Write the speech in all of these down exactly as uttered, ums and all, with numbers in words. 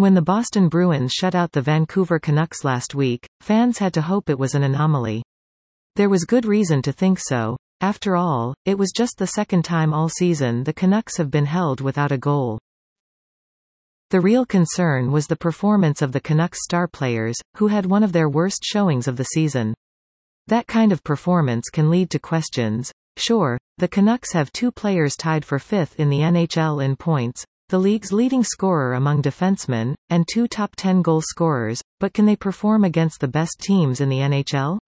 When the Boston Bruins shut out the Vancouver Canucks last week, fans had to hope it was an anomaly. There was good reason to think so. After all, it was just the second time all season the Canucks have been held without a goal. The real concern was the performance of the Canucks star players, who had one of their worst showings of the season. That kind of performance can lead to questions. Sure, the Canucks have two players tied for fifth in the N H L in points, the league's leading scorer among defensemen, and two top ten goal scorers, but can they perform against the best teams in the N H L?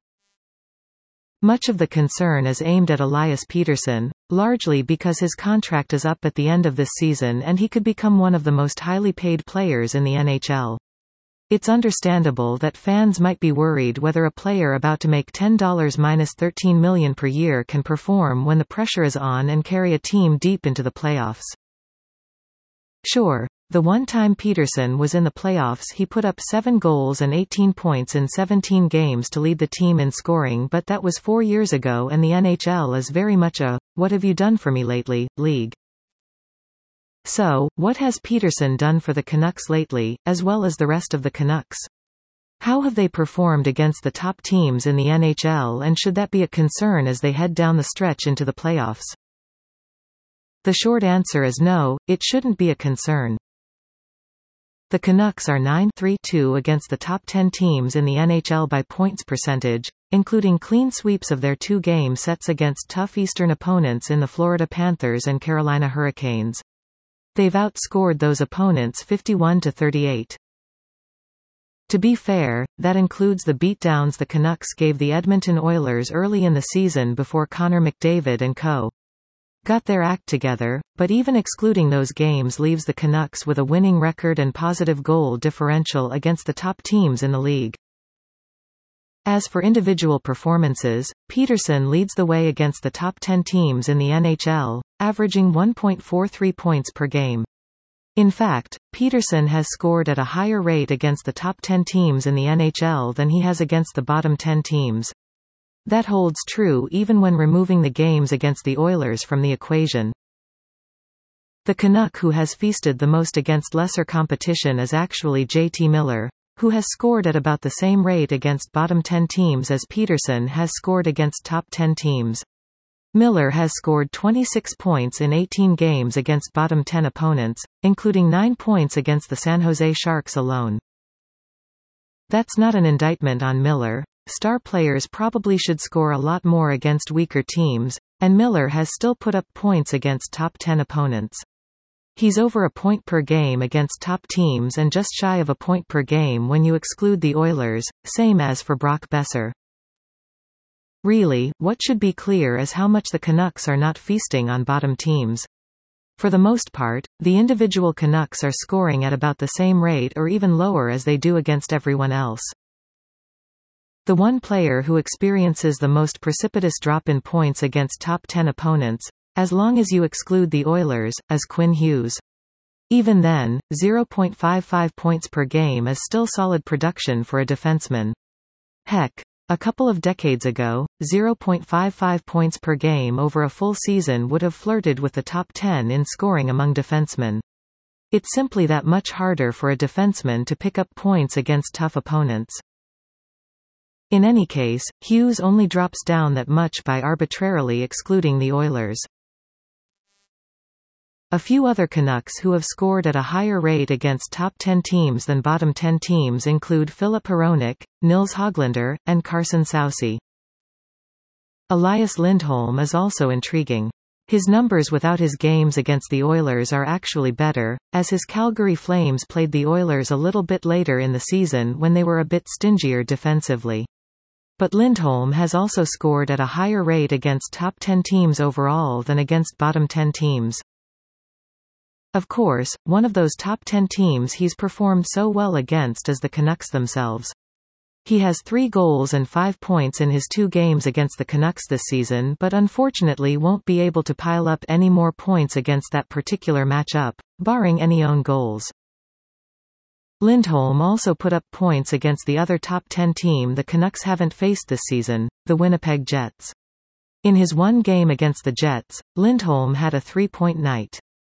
Much of the concern is aimed at Elias Pettersson, largely because his contract is up at the end of this season and he could become one of the most highly paid players in the N H L. It's understandable that fans might be worried whether a player about to make ten dollars minus thirteen million dollars per year can perform when the pressure is on and carry a team deep into the playoffs. Sure, the one time Pettersson was in the playoffs he put up seven goals and eighteen points in seventeen games to lead the team in scoring, but that was four years ago and the N H L is very much a "what have you done for me lately" league. So, what has Pettersson done for the Canucks lately, as well as the rest of the Canucks? How have they performed against the top teams in the N H L, and should that be a concern as they head down the stretch into the playoffs? The short answer is no, it shouldn't be a concern. The Canucks are nine three two against the top ten teams in the N H L by points percentage, including clean sweeps of their two game sets against tough Eastern opponents in the Florida Panthers and Carolina Hurricanes. They've outscored those opponents fifty-one to thirty-eight. To be fair, that includes the beatdowns the Canucks gave the Edmonton Oilers early in the season before Connor McDavid and co. got their act together, but even excluding those games leaves the Canucks with a winning record and positive goal differential against the top teams in the league. As for individual performances, Pettersson leads the way against the top ten teams in the N H L, averaging one point four three points per game. In fact, Pettersson has scored at a higher rate against the top ten teams in the N H L than he has against the bottom ten teams. That holds true even when removing the games against the Oilers from the equation. The Canuck who has feasted the most against lesser competition is actually J T Miller, who has scored at about the same rate against bottom ten teams as Pettersson has scored against top ten teams. Miller has scored twenty-six points in eighteen games against bottom ten opponents, including nine points against the San Jose Sharks alone. That's not an indictment on Miller. Star players probably should score a lot more against weaker teams, and Miller has still put up points against top ten opponents. He's over a point per game against top teams and just shy of a point per game when you exclude the Oilers, same as for Brock Besser. Really, what should be clear is how much the Canucks are not feasting on bottom teams. For the most part, the individual Canucks are scoring at about the same rate or even lower as they do against everyone else. The one player who experiences the most precipitous drop in points against top ten opponents, as long as you exclude the Oilers, is Quinn Hughes. Even then, zero point five five points per game is still solid production for a defenseman. Heck, a couple of decades ago, zero point five five points per game over a full season would have flirted with the top ten in scoring among defensemen. It's simply that much harder for a defenseman to pick up points against tough opponents. In any case, Hughes only drops down that much by arbitrarily excluding the Oilers. A few other Canucks who have scored at a higher rate against top ten teams than bottom ten teams include Filip Hronek, Nils Höglander, and Carson Soucy. Elias Lindholm is also intriguing. His numbers without his games against the Oilers are actually better, as his Calgary Flames played the Oilers a little bit later in the season when they were a bit stingier defensively. But Lindholm has also scored at a higher rate against top ten teams overall than against bottom ten teams. Of course, one of those top ten teams he's performed so well against is the Canucks themselves. He has three goals and five points in his two games against the Canucks this season, but unfortunately won't be able to pile up any more points against that particular matchup, barring any own goals. Lindholm also put up points against the other top ten team the Canucks haven't faced this season, the Winnipeg Jets. In his one game against the Jets, Lindholm had a three-point night.